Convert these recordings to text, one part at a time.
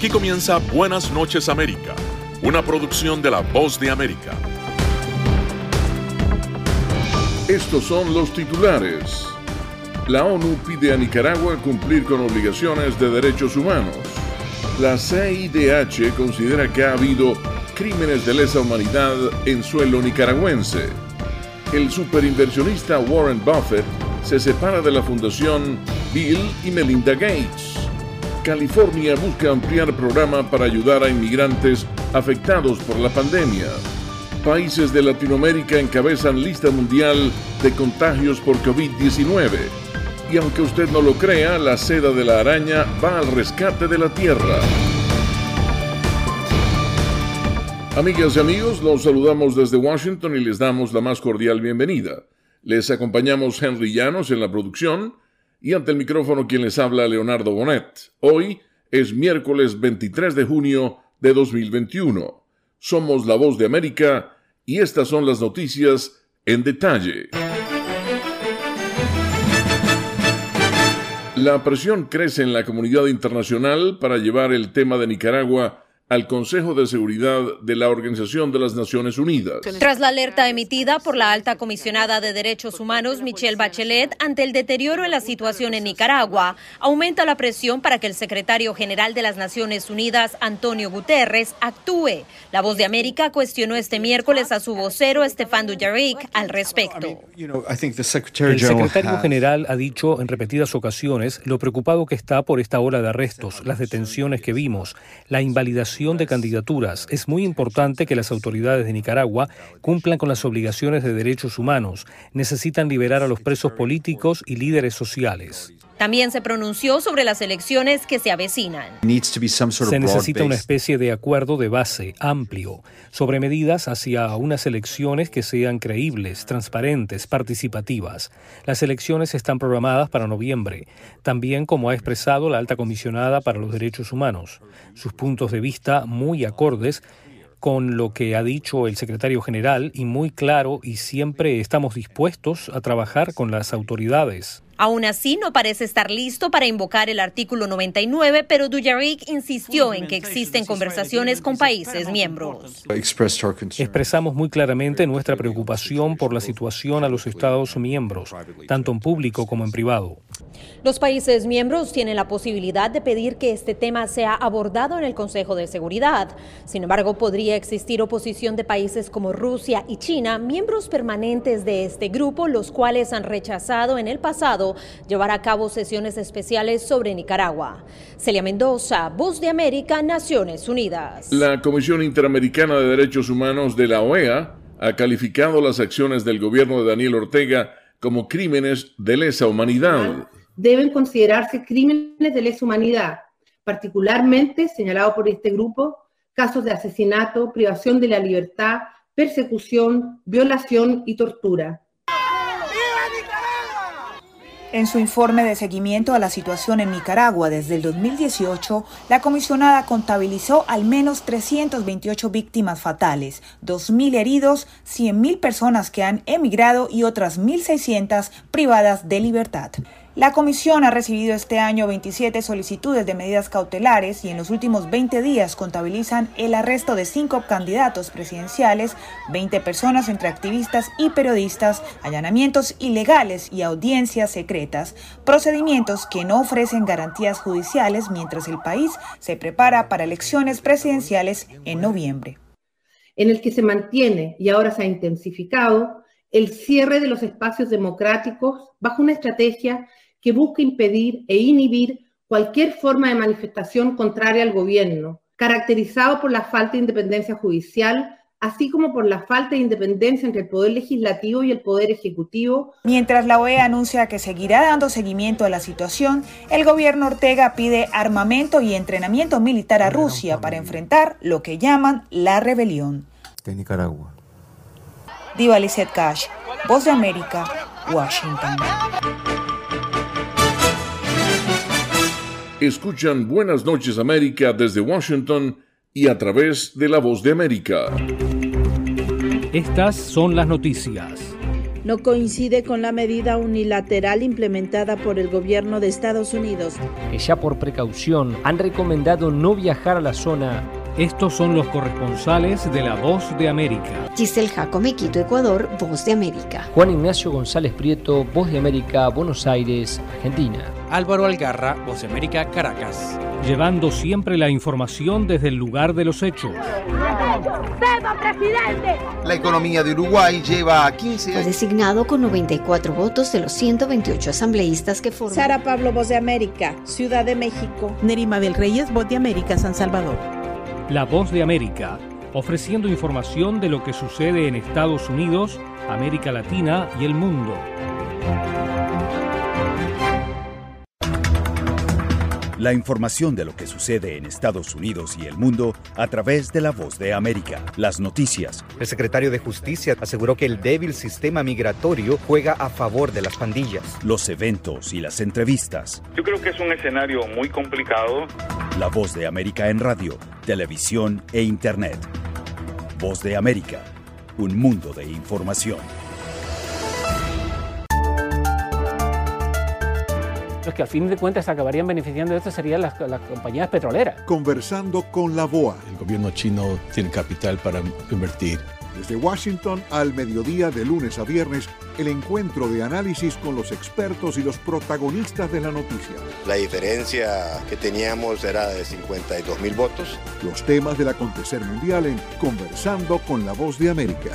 Aquí comienza Buenas noches América, una producción de La Voz de América. Estos son los titulares. La ONU pide a Nicaragua cumplir con obligaciones de derechos humanos. La CIDH considera que ha habido crímenes de lesa humanidad en suelo nicaragüense. El superinversionista Warren Buffett se separa de la fundación Bill y Melinda Gates. California busca ampliar programa para ayudar a inmigrantes afectados por la pandemia. Países de Latinoamérica encabezan lista mundial de contagios por COVID-19. Y aunque usted no lo crea, la seda de la araña va al rescate de la Tierra. Amigas y amigos, los saludamos desde Washington y les damos la más cordial bienvenida. Les acompañamos Henry Llanos en la producción y ante el micrófono quien les habla, Leonardo Bonet. Hoy es miércoles 23 de junio de 2021. Somos La Voz de América y estas son las noticias en detalle. La presión crece en la comunidad internacional para llevar el tema de Nicaragua al Consejo de Seguridad de la Organización de las Naciones Unidas. Tras la alerta emitida por la alta comisionada de Derechos Humanos, Michelle Bachelet, ante el deterioro en la situación en Nicaragua, aumenta la presión para que el secretario general de las Naciones Unidas, Antonio Guterres, actúe. La Voz de América cuestionó este miércoles a su vocero, Stéphane Dujarric, al respecto. El secretario general ha dicho en repetidas ocasiones lo preocupado que está por esta ola de arrestos, las detenciones que vimos, la invalidación de candidaturas. Es muy importante que las autoridades de Nicaragua cumplan con las obligaciones de derechos humanos. Necesitan liberar a los presos políticos y líderes sociales. También se pronunció sobre las elecciones que se avecinan. Se necesita una especie de acuerdo de base amplio sobre medidas hacia unas elecciones que sean creíbles, transparentes, participativas. Las elecciones están programadas para noviembre, también como ha expresado la alta comisionada para los derechos humanos. Sus puntos de vista muy acordes con lo que ha dicho el secretario general y muy claro, y siempre estamos dispuestos a trabajar con las autoridades. Aún así, no parece estar listo para invocar el artículo 99, pero Dujarric insistió en que existen conversaciones con países miembros. Expresamos muy claramente nuestra preocupación por la situación a los Estados miembros, tanto en público como en privado. Los países miembros tienen la posibilidad de pedir que este tema sea abordado en el Consejo de Seguridad. Sin embargo, podría existir oposición de países como Rusia y China, miembros permanentes de este grupo, los cuales han rechazado en el pasado llevar a cabo sesiones especiales sobre Nicaragua. Celia Mendoza, Voz de América, Naciones Unidas. La Comisión Interamericana de Derechos Humanos de la OEA ha calificado las acciones del gobierno de Daniel Ortega como crímenes de lesa humanidad. Deben considerarse crímenes de lesa humanidad, particularmente, señalado por este grupo, casos de asesinato, privación de la libertad, persecución, violación y tortura. En su informe de seguimiento a la situación en Nicaragua desde el 2018, la comisionada contabilizó al menos 328 víctimas fatales, 2.000 heridos, 100.000 personas que han emigrado y otras 1.600 privadas de libertad. La comisión ha recibido este año 27 solicitudes de medidas cautelares y en los últimos 20 días contabilizan el arresto de 5 candidatos presidenciales, 20 personas entre activistas y periodistas, allanamientos ilegales y audiencias secretas, procedimientos que no ofrecen garantías judiciales mientras el país se prepara para elecciones presidenciales en noviembre. En el que se mantiene, y ahora se ha intensificado, el cierre de los espacios democráticos bajo una estrategia que busca impedir e inhibir cualquier forma de manifestación contraria al gobierno, caracterizado por la falta de independencia judicial, así como por la falta de independencia entre el Poder Legislativo y el Poder Ejecutivo. Mientras la OEA anuncia que seguirá dando seguimiento a la situación, el gobierno Ortega pide armamento y entrenamiento militar a Rusia para enfrentar lo que llaman la rebelión. De Nicaragua. Diva Lizette Cash, Voz de América, Washington. Escuchan Buenas noches América desde Washington y a través de La Voz de América. Estas son las noticias. no coincide con la medida unilateral implementada por el gobierno de Estados Unidos, que ya por precaución han recomendado no viajar a la zona. Estos son los corresponsales de La Voz de América. Giselle Jacome, Quito, Ecuador, Voz de América. Juan Ignacio González Prieto, Voz de América, Buenos Aires, Argentina. Álvaro Algarra, Voz de América, Caracas. Llevando siempre la información desde el lugar de los hechos. ¡Presidente! La economía de Uruguay lleva 15 años. Fue designado con 94 votos de los 128 asambleístas que forman. Sara Pablo, Voz de América, Ciudad de México. Nerima Bel Reyes, Voz de América, San Salvador. La Voz de América, ofreciendo información de lo que sucede en Estados Unidos, América Latina y el mundo. La información de lo que sucede en Estados Unidos y el mundo a través de La Voz de América. Las noticias. El secretario de Justicia aseguró que el débil sistema migratorio juega a favor de las pandillas. Los eventos y las entrevistas. Yo creo que es un escenario muy complicado. La Voz de América en radio, televisión e internet. Voz de América, un mundo de información. Los que al fin de cuentas acabarían beneficiando de esto serían las compañías petroleras. Conversando con la BOA. El gobierno chino tiene capital para invertir. Desde Washington al mediodía de lunes a viernes, el encuentro de análisis con los expertos y los protagonistas de la noticia. La diferencia que teníamos era de 52.000 votos. Los temas del acontecer mundial en Conversando con la Voz de América.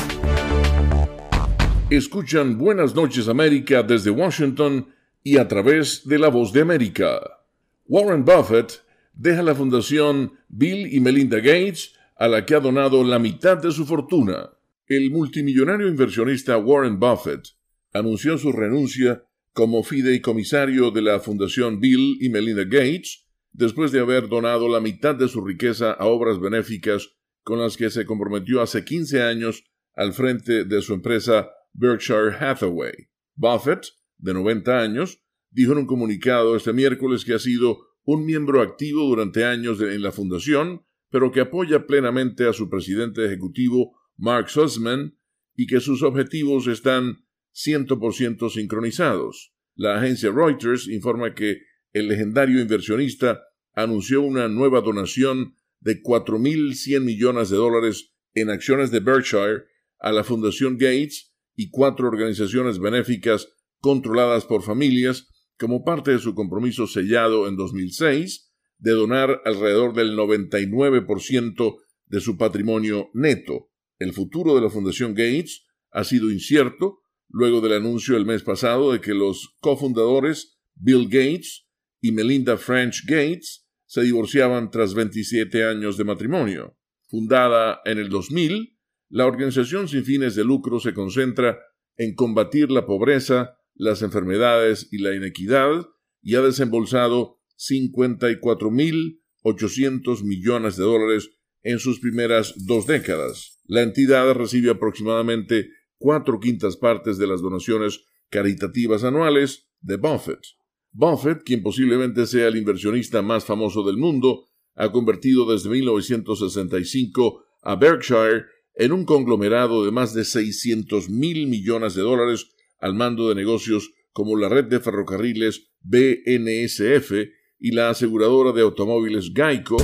Escuchan Buenas noches América desde Washington y a través de La Voz de América. Warren Buffett deja la fundación Bill y Melinda Gates, a la que ha donado la mitad de su fortuna. El multimillonario inversionista Warren Buffett anunció su renuncia como fideicomisario de la fundación Bill y Melinda Gates después de haber donado la mitad de su riqueza a obras benéficas con las que se comprometió hace 15 años al frente de su empresa Berkshire Hathaway. Buffett, de 90 años, dijo en un comunicado este miércoles que ha sido un miembro activo durante años en la fundación, pero que apoya plenamente a su presidente ejecutivo, Mark Sussman, y que sus objetivos están 100% sincronizados. La agencia Reuters informa que el legendario inversionista anunció una nueva donación de $4.100 millones en acciones de Berkshire a la Fundación Gates y 4 organizaciones benéficas controladas por familias como parte de su compromiso sellado en 2006 de donar alrededor del 99% de su patrimonio neto. El futuro de la Fundación Gates ha sido incierto luego del anuncio el mes pasado de que los cofundadores Bill Gates y Melinda French Gates se divorciaban tras 27 años de matrimonio. Fundada en el 2000, la organización sin fines de lucro se concentra en combatir la pobreza, las enfermedades y la inequidad y ha desembolsado $54.800 millones en sus primeras 2 décadas. La entidad recibe aproximadamente 4/5 partes de las donaciones caritativas anuales de Buffett. Buffett, quien posiblemente sea el inversionista más famoso del mundo, ha convertido desde 1965 a Berkshire en un conglomerado de más de $600.000 millones al mando de negocios como la red de ferrocarriles BNSF y la aseguradora de automóviles Geico.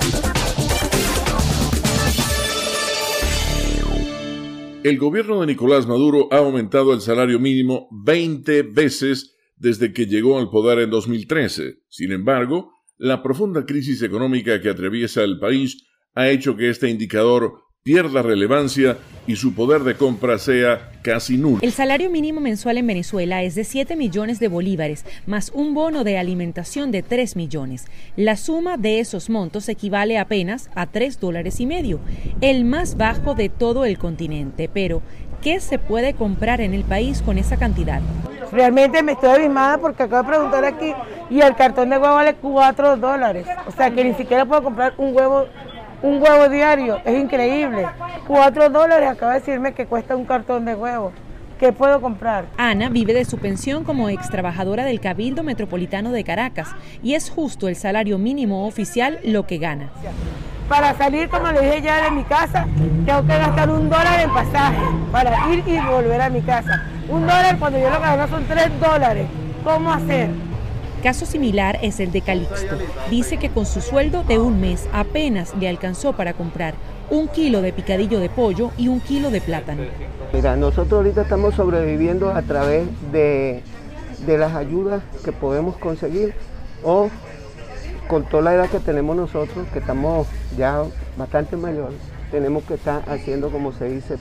El gobierno de Nicolás Maduro ha aumentado el salario mínimo 20 veces desde que llegó al poder en 2013. Sin embargo, la profunda crisis económica que atraviesa el país ha hecho que este indicador pierda relevancia y su poder de compra sea casi nulo. El salario mínimo mensual en Venezuela es de 7 millones de bolívares, más un bono de alimentación de 3 millones. La suma de esos montos equivale apenas a $3.50, el más bajo de todo el continente. Pero, ¿qué se puede comprar en el país con esa cantidad? Realmente me estoy abismada porque acabo de preguntar aquí y el cartón de huevo vale $4. O sea que ni siquiera puedo comprar un huevo diario. Es increíble. $4 acaba de decirme que cuesta un cartón de huevo. ¿Qué puedo comprar? Ana vive de su pensión como ex trabajadora del Cabildo Metropolitano de Caracas y es justo el salario mínimo oficial lo que gana. Para salir, como le dije ya de mi casa, tengo que gastar $1 en pasaje para ir y volver a mi casa. $1 cuando yo lo que gano son $3. ¿Cómo hacer? Caso similar es el de Calixto. Dice que con su sueldo de un mes apenas le alcanzó para comprar 1 kilo de picadillo de pollo y 1 kilo de plátano. Mira, nosotros ahorita estamos sobreviviendo a través de las ayudas que podemos conseguir o con toda la edad que tenemos nosotros, que estamos ya bastante mayores, tenemos que estar haciendo, como se dice,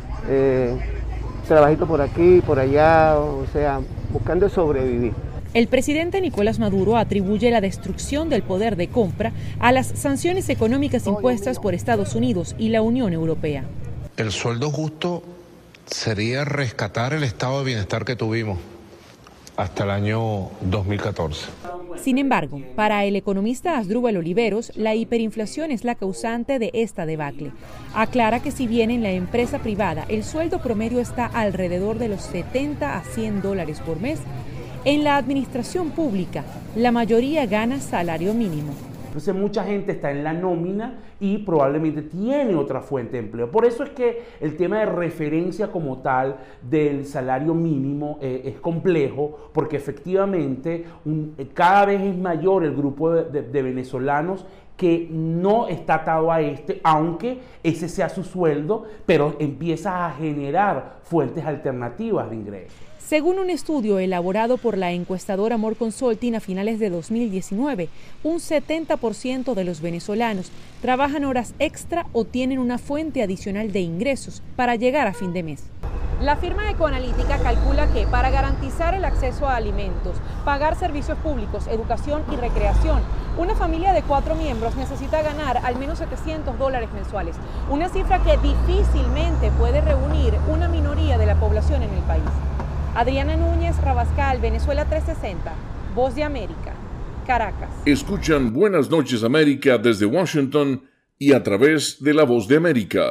trabajito por aquí, por allá, o sea, buscando sobrevivir. El presidente Nicolás Maduro atribuye la destrucción del poder de compra a las sanciones económicas impuestas por Estados Unidos y la Unión Europea. El sueldo justo sería rescatar el estado de bienestar que tuvimos hasta el año 2014. Sin embargo, para el economista Asdrúbal Oliveros, la hiperinflación es la causante de esta debacle. Aclara que si bien en la empresa privada el sueldo promedio está alrededor de los $70 a $100 por mes, en la administración pública la mayoría gana salario mínimo. Entonces mucha gente está en la nómina y probablemente tiene otra fuente de empleo. Por eso es que el tema de referencia como tal del salario mínimo es complejo, porque efectivamente cada vez es mayor el grupo de venezolanos que no está atado a aunque ese sea su sueldo, pero empieza a generar fuentes alternativas de ingresos. Según un estudio elaborado por la encuestadora More Consulting a finales de 2019, un 70% de los venezolanos trabajan horas extra o tienen una fuente adicional de ingresos para llegar a fin de mes. La firma Ecoanalítica calcula que para garantizar el acceso a alimentos, pagar servicios públicos, educación y recreación, una familia de 4 miembros necesita ganar al menos $700 mensuales, una cifra que difícilmente puede reunir una minoría de la población en el país. Adriana Núñez, Rabascal, Venezuela 360, Voz de América, Caracas. Escuchan Buenas noches América desde Washington y a través de La Voz de América.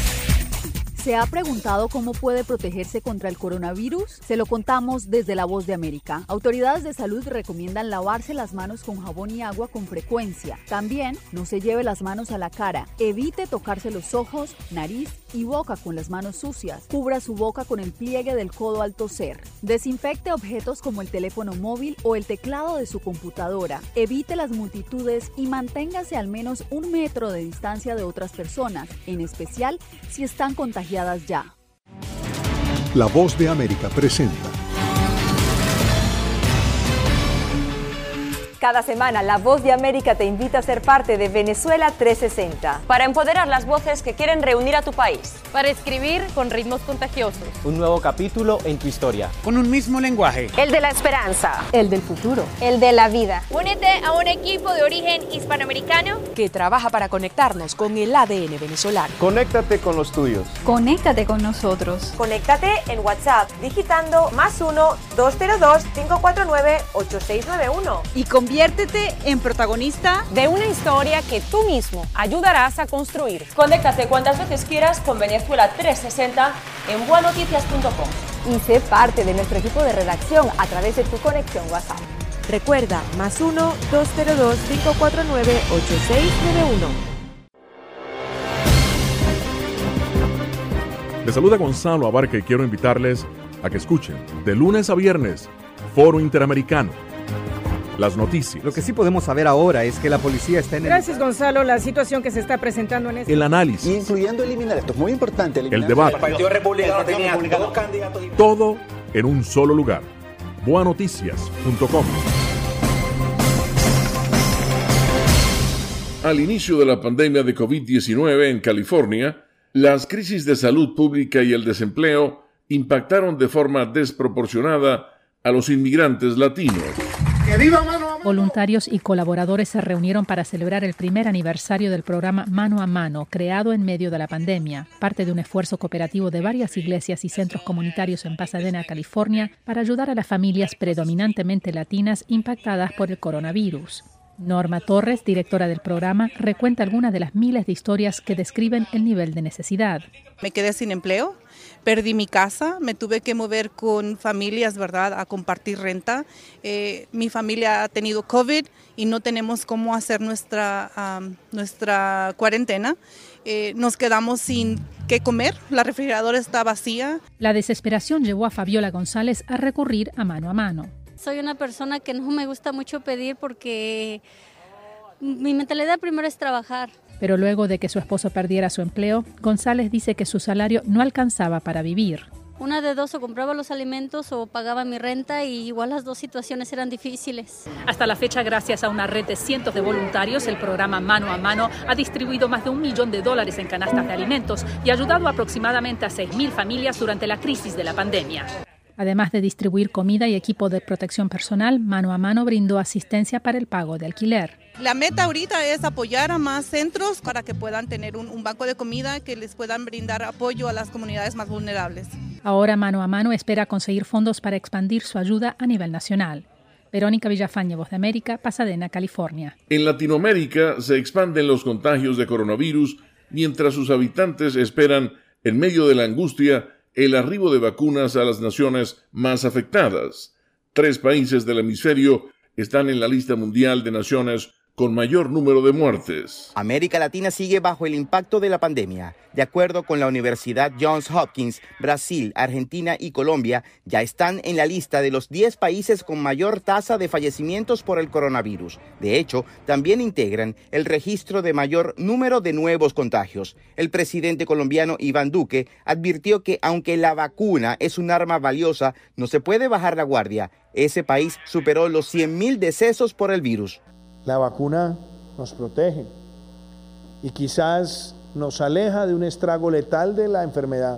¿Se ha preguntado cómo puede protegerse contra el coronavirus? Se lo contamos desde La Voz de América. Autoridades de salud recomiendan lavarse las manos con jabón y agua con frecuencia. También no se lleve las manos a la cara. Evite tocarse los ojos, nariz y boca con las manos sucias. Cubra su boca con el pliegue del codo al toser. Desinfecte objetos como el teléfono móvil o el teclado de su computadora. Evite las multitudes y manténgase al menos 1 metro de distancia de otras personas, en especial si están contagiadas ya. La Voz de América presenta. Cada semana, La Voz de América te invita a ser parte de Venezuela 360. Para empoderar las voces que quieren reunir a tu país. Para escribir con ritmos contagiosos. Un nuevo capítulo en tu historia. Con un mismo lenguaje. El de la esperanza. El del futuro. El de la vida. Únete a un equipo de origen hispanoamericano que trabaja para conectarnos con el ADN venezolano. Conéctate con los tuyos. Conéctate con nosotros. Conéctate en WhatsApp digitando +1-202-549-8691. Y conviértete en protagonista de una historia que tú mismo ayudarás a construir. Conéctate cuantas veces quieras con Venezuela 360 en buenoticias.com. Y sé parte de nuestro equipo de redacción a través de tu conexión WhatsApp. Recuerda, +1-202-549-8691. Les saluda Gonzalo Abarca y quiero invitarles a que escuchen de lunes a viernes Foro Interamericano. Las noticias. Lo que sí podemos saber ahora es que la policía está en Gracias, Gonzalo. La situación que se está presentando en el análisis. Incluyendo eliminar, esto es muy importante. El debate. El Partido Republicano tenía 2 candidatos. Todo en un solo lugar. Buenoticias.com. Al inicio de la pandemia de COVID-19 en California, las crisis de salud pública y el desempleo impactaron de forma desproporcionada a los inmigrantes latinos. Voluntarios y colaboradores se reunieron para celebrar el primer aniversario del programa Mano a Mano, creado en medio de la pandemia, parte de un esfuerzo cooperativo de varias iglesias y centros comunitarios en Pasadena, California, para ayudar a las familias predominantemente latinas impactadas por el coronavirus. Norma Torres, directora del programa, recuenta algunas de las miles de historias que describen el nivel de necesidad. Me quedé sin empleo, perdí mi casa, me tuve que mover con familias, ¿verdad?, a compartir renta. Mi familia ha tenido COVID y no tenemos cómo hacer nuestra cuarentena. Nos quedamos sin qué comer, la refrigeradora está vacía. La desesperación llevó a Fabiola González a recurrir a Mano a Mano. Soy una persona que no me gusta mucho pedir porque mi mentalidad primero es trabajar. Pero luego de que su esposo perdiera su empleo, González dice que su salario no alcanzaba para vivir. Una de dos, o compraba los alimentos o pagaba mi renta, y igual las dos situaciones eran difíciles. Hasta la fecha, gracias a una red de cientos de voluntarios, el programa Mano a Mano ha distribuido más de $1 millón en canastas de alimentos y ha ayudado aproximadamente a 6.000 familias durante la crisis de la pandemia. Además de distribuir comida y equipo de protección personal, Mano a Mano brindó asistencia para el pago de alquiler. La meta ahorita es apoyar a más centros para que puedan tener un banco de comida que les puedan brindar apoyo a las comunidades más vulnerables. Ahora Mano a Mano espera conseguir fondos para expandir su ayuda a nivel nacional. Verónica Villafañe, Voz de América, Pasadena, California. En Latinoamérica se expanden los contagios de coronavirus mientras sus habitantes esperan, en medio de la angustia, el arribo de vacunas a las naciones más afectadas. 3 países del hemisferio están en la lista mundial de naciones con mayor número de muertes. América Latina sigue bajo el impacto de la pandemia. De acuerdo con la Universidad Johns Hopkins, Brasil, Argentina y Colombia ya están en la lista de los 10 países con mayor tasa de fallecimientos por el coronavirus. De hecho, también integran el registro de mayor número de nuevos contagios. El presidente colombiano Iván Duque advirtió que aunque la vacuna es un arma valiosa, no se puede bajar la guardia. Ese país superó los 100.000 decesos por el virus. La vacuna nos protege y quizás nos aleja de un estrago letal de la enfermedad,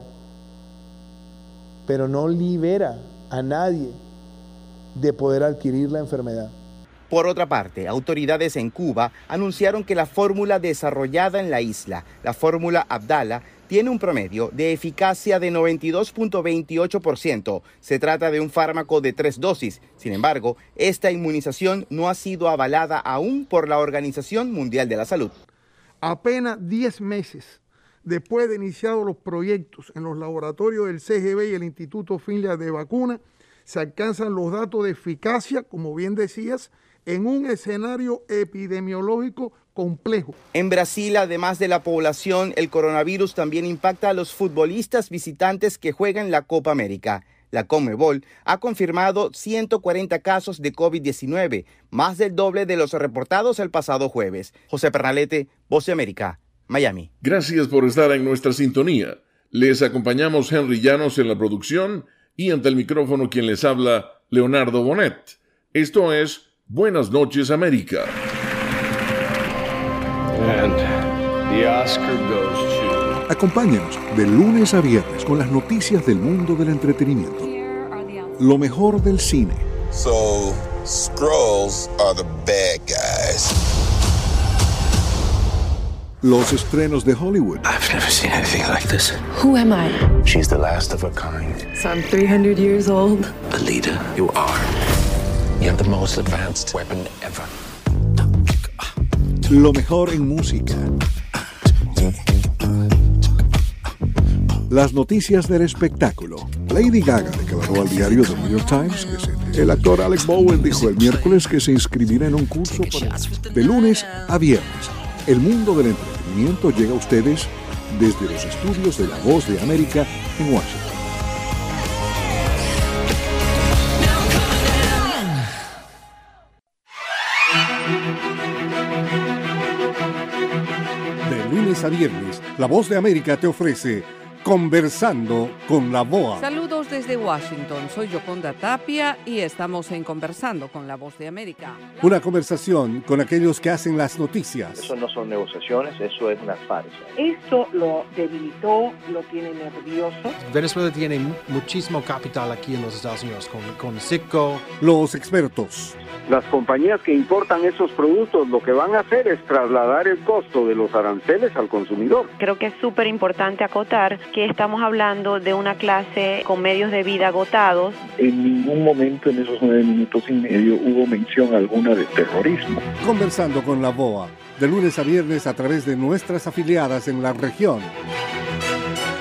pero no libera a nadie de poder adquirir la enfermedad. Por otra parte, autoridades en Cuba anunciaron que la fórmula desarrollada en la isla, la fórmula Abdala, tiene un promedio de eficacia de 92.28%. Se trata de un fármaco de 3 dosis. Sin embargo, esta inmunización no ha sido avalada aún por la Organización Mundial de la Salud. Apenas 10 meses después de iniciados los proyectos en los laboratorios del CGB y el Instituto Finlay de Vacunas, se alcanzan los datos de eficacia, como bien decías, en un escenario epidemiológico complejo. En Brasil, además de la población, el coronavirus también impacta a los futbolistas visitantes que juegan la Copa América. La Conmebol ha confirmado 140 casos de COVID-19, más del doble de los reportados el pasado jueves. José Pernalete, Voz de América, Miami. Gracias por estar en nuestra sintonía. Les acompañamos Henry Llanos en la producción y ante el micrófono quien les habla, Leonardo Bonet. Esto es Buenas noches, América. And the Oscar goes to... Acompáñenos de lunes a viernes con las noticias del mundo del entretenimiento. Lo mejor del cine. So, Skrulls are the bad guys. Los estrenos de Hollywood. I've never seen anything like this. Who am I? She's the last of her kind. So I'm 300 years old. Alita, you are. You have the most advanced weapon ever. Lo mejor en música. Las noticias del espectáculo. Lady Gaga declaró al diario The New York Times que el actor Alec Baldwin dijo el miércoles que se inscribirá en un curso de lunes a viernes. El mundo del entretenimiento llega a ustedes desde los estudios de La Voz de América en Washington. De lunes a viernes, La Voz de América te ofrece Conversando con la BOA. Saludos desde Washington, soy Yoconda Tapia y estamos en Conversando con la Voz de América. Una conversación con aquellos que hacen las noticias. Eso no son negociaciones, eso es una farsa. Esto lo debilitó, lo tiene nervioso. Venezuela tiene muchísimo capital aquí en los Estados Unidos, con Citgo. Los expertos. Las compañías que importan esos productos lo que van a hacer es trasladar el costo de los aranceles al consumidor. Creo que es súper importante acotar que estamos hablando de una clase con medios de vida agotados. En ningún momento en esos 9 minutos y medio hubo mención alguna de terrorismo. Conversando con la BOA, de lunes a viernes a través de nuestras afiliadas en la región.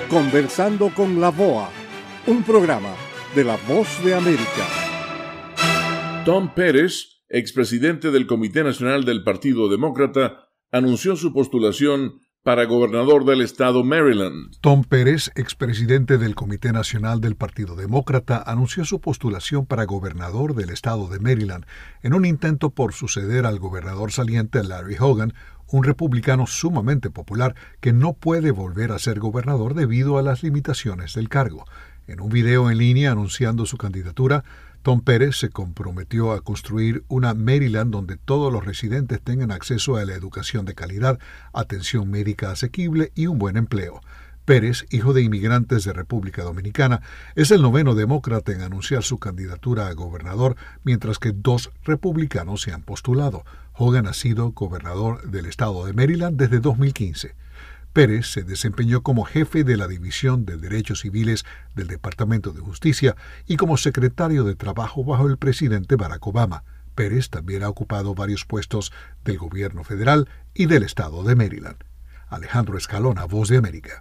Conversando con la VOA, un programa de La Voz de América. Tom Perez, expresidente del Comité Nacional del Partido Demócrata, anunció su postulación para gobernador del estado Maryland. Tom Perez, expresidente del Comité Nacional del Partido Demócrata, anunció su postulación para gobernador del estado de Maryland en un intento por suceder al gobernador saliente Larry Hogan, un republicano sumamente popular que no puede volver a ser gobernador debido a las limitaciones del cargo. En un video en línea anunciando su candidatura, Tom Perez se comprometió a construir una Maryland donde todos los residentes tengan acceso a la educación de calidad, atención médica asequible y un buen empleo. Pérez, hijo de inmigrantes de República Dominicana, es el 9º demócrata en anunciar su candidatura a gobernador, mientras que 2 republicanos se han postulado. Hogan ha sido gobernador del estado de Maryland desde 2015. Pérez se desempeñó como jefe de la División de Derechos Civiles del Departamento de Justicia y como secretario de Trabajo bajo el presidente Barack Obama. Pérez también ha ocupado varios puestos del gobierno federal y del estado de Maryland. Alejandro Escalona, Voz de América.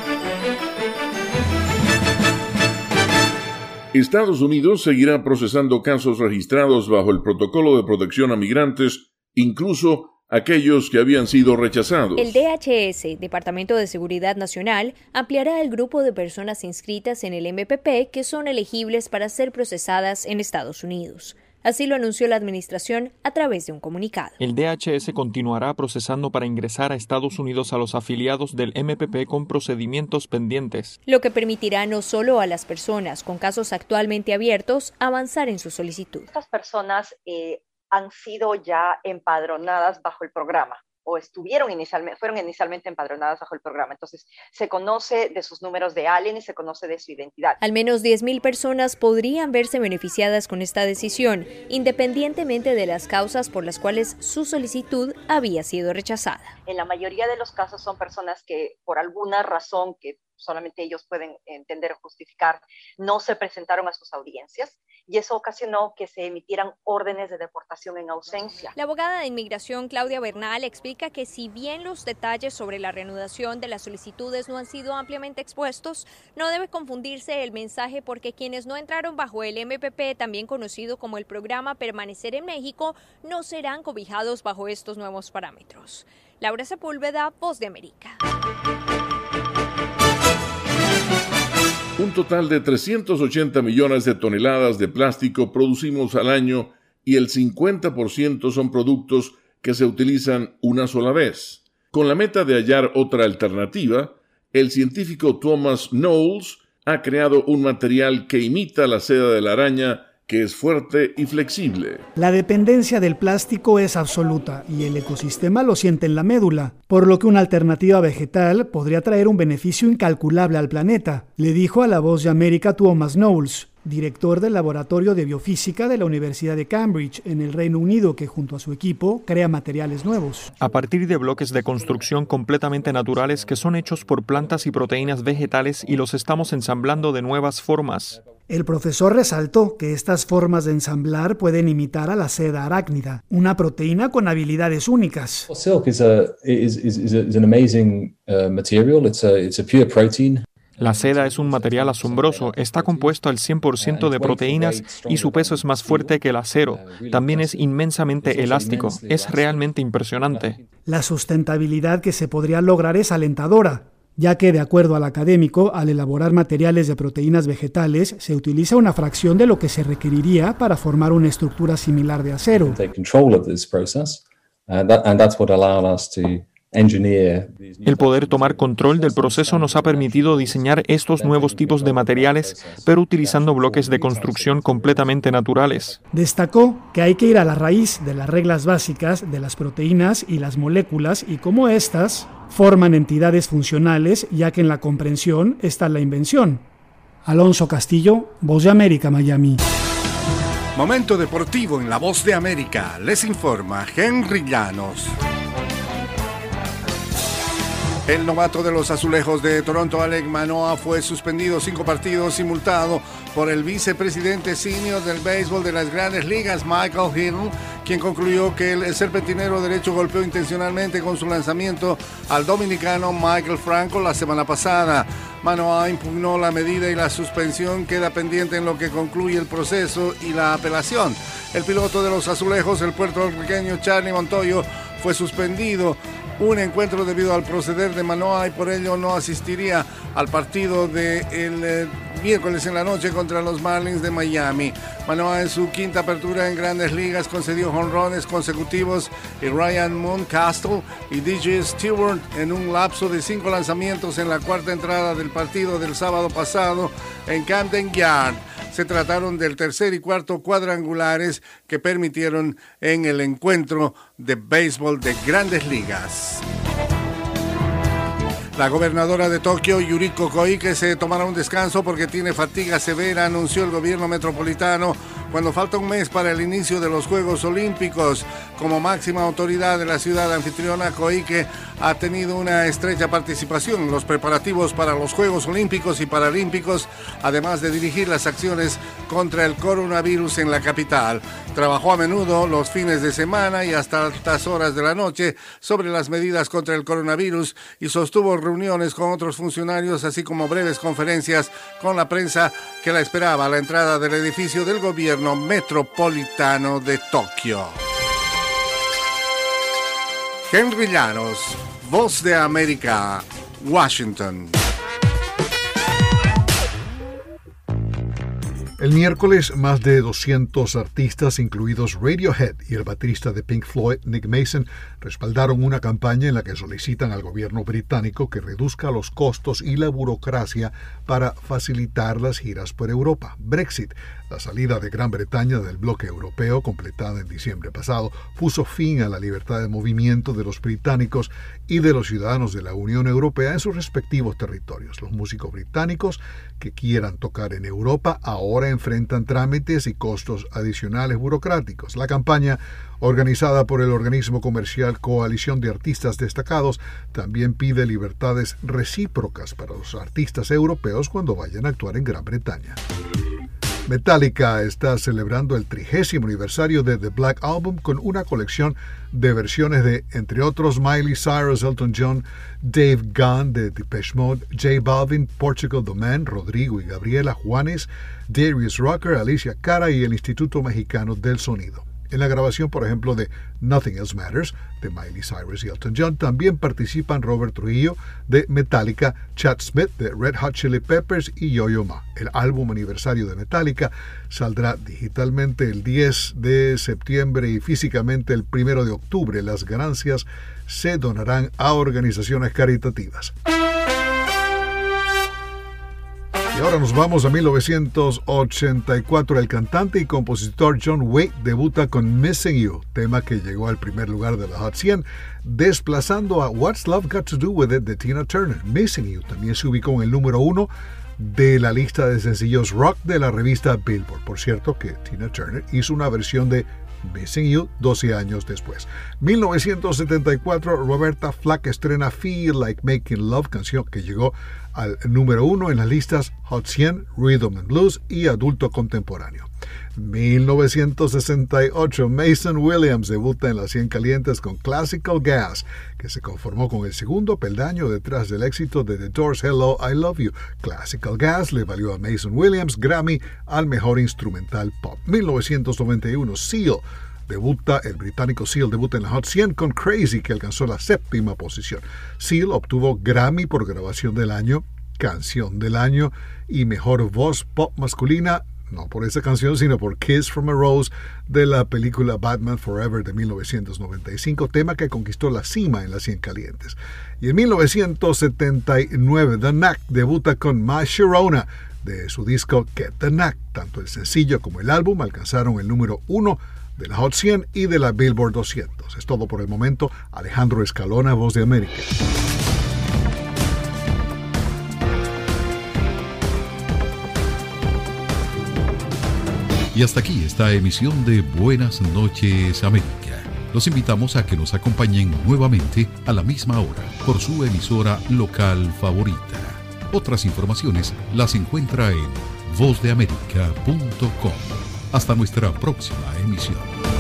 Estados Unidos seguirá procesando casos registrados bajo el Protocolo de Protección a Migrantes, incluso aquellos que habían sido rechazados. El DHS, Departamento de Seguridad Nacional, ampliará el grupo de personas inscritas en el MPP que son elegibles para ser procesadas en Estados Unidos. Así lo anunció la administración a través de un comunicado. El DHS continuará procesando para ingresar a Estados Unidos a los afiliados del MPP con procedimientos pendientes, lo que permitirá no solo a las personas con casos actualmente abiertos avanzar en su solicitud. Estas personas han sido ya empadronadas bajo el programa o fueron inicialmente empadronadas bajo el programa. Entonces, se conoce de sus números de alien y se conoce de su identidad. Al menos 10,000 personas podrían verse beneficiadas con esta decisión, independientemente de las causas por las cuales su solicitud había sido rechazada. En la mayoría de los casos son personas que, por alguna razón que solamente ellos pueden entender o justificar, no se presentaron a sus audiencias y eso ocasionó que se emitieran órdenes de deportación en ausencia. La abogada de inmigración Claudia Bernal explica que si bien los detalles sobre la reanudación de las solicitudes no han sido ampliamente expuestos, no debe confundirse el mensaje porque quienes no entraron bajo el MPP, también conocido como el programa Permanecer en México, no serán cobijados bajo estos nuevos parámetros. Laura Sepúlveda, Voz de América. Un total de 380 millones de toneladas de plástico producimos al año y el 50% son productos que se utilizan una sola vez. Con la meta de hallar otra alternativa, el científico Thomas Knowles ha creado un material que imita la seda de la araña, que es fuerte y flexible. La dependencia del plástico es absoluta y el ecosistema lo siente en la médula, por lo que una alternativa vegetal podría traer un beneficio incalculable al planeta, le dijo a La Voz de América Thomas Knowles, director del Laboratorio de Biofísica de la Universidad de Cambridge, en el Reino Unido, que junto a su equipo crea materiales nuevos. A partir de bloques de construcción completamente naturales que son hechos por plantas y proteínas vegetales y los estamos ensamblando de nuevas formas. El profesor resaltó que estas formas de ensamblar pueden imitar a la seda arácnida, una proteína con habilidades únicas. Silk is an amazing material. It's a pure protein. La seda es un material asombroso, está compuesto al 100% de proteínas y su peso es más fuerte que el acero. También es inmensamente elástico, es realmente impresionante. La sustentabilidad que se podría lograr es alentadora, ya que, de acuerdo al académico, al elaborar materiales de proteínas vegetales, se utiliza una fracción de lo que se requeriría para formar una estructura similar de acero. El poder tomar control del proceso nos ha permitido diseñar estos nuevos tipos de materiales, pero utilizando bloques de construcción completamente naturales. Destacó que hay que ir a la raíz de las reglas básicas de las proteínas y las moléculas y cómo éstas forman entidades funcionales, ya que en la comprensión está la invención. Alonso Castillo, Voz de América, Miami. Momento deportivo en La Voz de América. Les informa Henry Llanos. El novato de los Azulejos de Toronto, Alek Manoah, fue suspendido 5 partidos y multado por el vicepresidente senior del béisbol de las Grandes Ligas, Michael Hill, quien concluyó que el serpentinero derecho golpeó intencionalmente con su lanzamiento al dominicano Michael Franco la semana pasada. Manoah impugnó la medida y la suspensión queda pendiente en lo que concluye el proceso y la apelación. El piloto de los Azulejos, el puertorriqueño Charlie Montoyo, fue suspendido un encuentro debido al proceder de Manoah y por ello no asistiría al partido del miércoles en la noche contra los Marlins de Miami. Manoah en su quinta apertura en Grandes Ligas concedió jonrones consecutivos y Ryan Mountcastle y DJ Stewart en un lapso de 5 lanzamientos en la cuarta entrada del partido del sábado pasado en Camden Yard. Se trataron del tercer y cuarto cuadrangulares que permitieron en el encuentro de béisbol de Grandes Ligas. La gobernadora de Tokio, Yuriko Koike, se tomará un descanso porque tiene fatiga severa, anunció el gobierno metropolitano cuando falta un mes para el inicio de los Juegos Olímpicos. Como máxima autoridad de la ciudad anfitriona, Koike ha tenido una estrecha participación en los preparativos para los Juegos Olímpicos y Paralímpicos, además de dirigir las acciones contra el coronavirus en la capital. Trabajó a menudo los fines de semana y hasta altas horas de la noche sobre las medidas contra el coronavirus y sostuvo reuniones con otros funcionarios, así como breves conferencias con la prensa que la esperaba a la entrada del edificio del gobierno metropolitano de Tokio. Henry Llanos, Voz de América, Washington. El miércoles, más de 200 artistas, incluidos Radiohead y el baterista de Pink Floyd, Nick Mason, respaldaron una campaña en la que solicitan al gobierno británico que reduzca los costos y la burocracia para facilitar las giras por Europa. Brexit, la salida de Gran Bretaña del bloque europeo, completada en diciembre pasado, puso fin a la libertad de movimiento de los británicos y de los ciudadanos de la Unión Europea en sus respectivos territorios. Los músicos británicos que quieran tocar en Europa ahora enfrentan trámites y costos adicionales burocráticos. La campaña, organizada por el organismo comercial Coalición de Artistas Destacados, también pide libertades recíprocas para los artistas europeos cuando vayan a actuar en Gran Bretaña. Metallica está celebrando el 30º aniversario de The Black Album con una colección de versiones de, entre otros, Miley Cyrus, Elton John, Dave Gunn de Depeche Mode, J Balvin, Portugal The Man, Rodrigo y Gabriela, Juanes, Darius Rucker, Alicia Cara y el Instituto Mexicano del Sonido. En la grabación, por ejemplo, de Nothing Else Matters, de Miley Cyrus y Elton John, también participan Robert Trujillo, de Metallica, Chad Smith, de Red Hot Chili Peppers y Yo-Yo Ma. El álbum aniversario de Metallica saldrá digitalmente el 10 de septiembre y físicamente el 1 de octubre. Las ganancias se donarán a organizaciones caritativas. Y ahora nos vamos a 1984. El cantante y compositor John Waite debuta con Missing You, tema que llegó al primer lugar de la Hot 100, desplazando a What's Love Got to Do With It de Tina Turner. Missing You también se ubicó en el número 1 de la lista de sencillos rock de la revista Billboard. Por cierto que Tina Turner hizo una versión de Missing You 12 años después. 1974, Roberta Flack estrena Feel Like Making Love, canción que llegó al número 1 en las listas Hot 100, Rhythm and Blues y Adulto Contemporáneo. 1968, Mason Williams debuta en las 100 calientes con Classical Gas, que se conformó con el segundo peldaño detrás del éxito de The Doors' Hello, I Love You. Classical Gas le valió a Mason Williams Grammy al mejor instrumental pop. 1991, Seal el británico Seal debuta en la Hot 100 con Crazy, que alcanzó la 7ª posición. Seal obtuvo Grammy por grabación del año, canción del año y mejor voz pop masculina, no por esa canción, sino por Kiss from a Rose de la película Batman Forever de 1995, tema que conquistó la cima en las 100 calientes. Y en 1979, The Knack debuta con My Sharona de su disco Get the Knack. Tanto el sencillo como el álbum alcanzaron el número 1 de la Hot 100 y de la Billboard 200. Es todo por el momento. Alejandro Escalona, Voz de América. Y hasta aquí esta emisión de Buenas noches América. Los invitamos a que nos acompañen nuevamente a la misma hora por su emisora local favorita. Otras informaciones las encuentra en vozdeamerica.com. Hasta nuestra próxima emisión.